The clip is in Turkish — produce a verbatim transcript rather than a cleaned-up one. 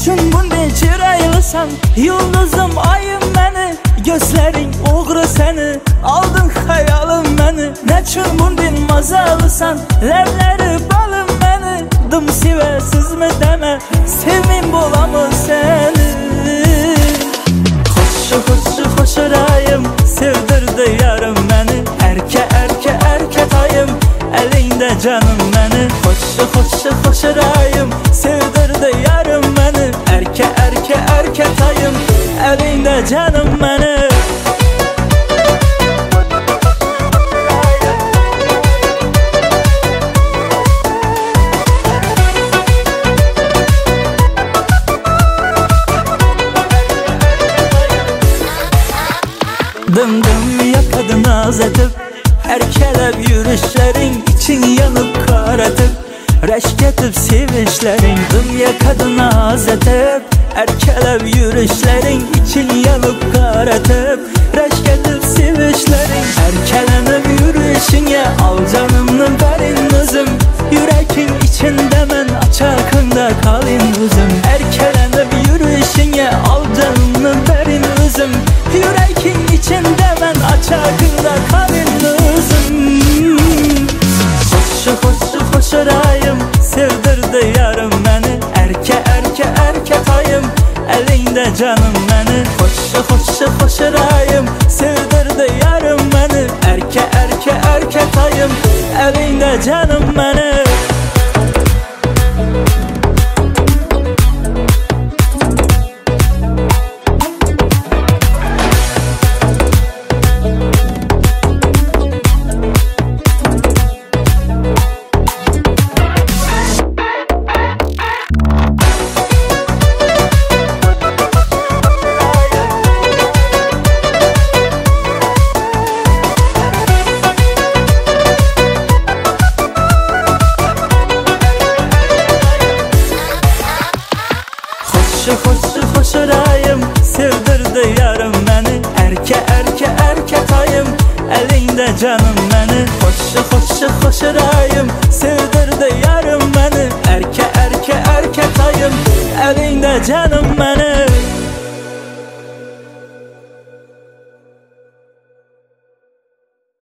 Neçün bunday çıraylısan, yıldızım ayım məni, gözlerin uğru seni, aldın hayalım məni. Neçün bunday mazalısan, ləvləri balım məni, dım sivəsiz mi demə, sevmim bulamı seni. Xoşu xoşu xoşurayım, sevdirdi yarım məni, erke erke erke tayım, elinde canım məni. Xoşu xoşu xoşurayım, sevdirdi yarım məni, erke erke erke tayım, elinde canım məni. Dım dım yakadı naz edip, erkelep yürüyüşlerin için yanıp karatıp, reşk edip sevişlerin. Dım yakadı naz edip, erkelep yürüyüşlerin için yanıp karatıp, reşk edip sevişlerin. Erkelenip yürüyüşüne al canımını verin üzüm, yürekin içinde men açakında kalın üzüm. Erkelenip yürüyüşüne al canımını verin üzüm, yürekin içinde men açakında kalın üzüm. Xoşu xoşu xoşurayım, sevdirdi yarım məni, erke erke erke tayım, elinde canım məni. Xoşu xoşu xoşurayım, sevdirdi yarım məni, erke erke erke tayım, elinde canım məni. Xoşu xoşu xoşurayım, sevdirdi yarım məni, erke erke erke tayım, elinde canım məni. Xoşu xoşu xoşurayım, sevdirdi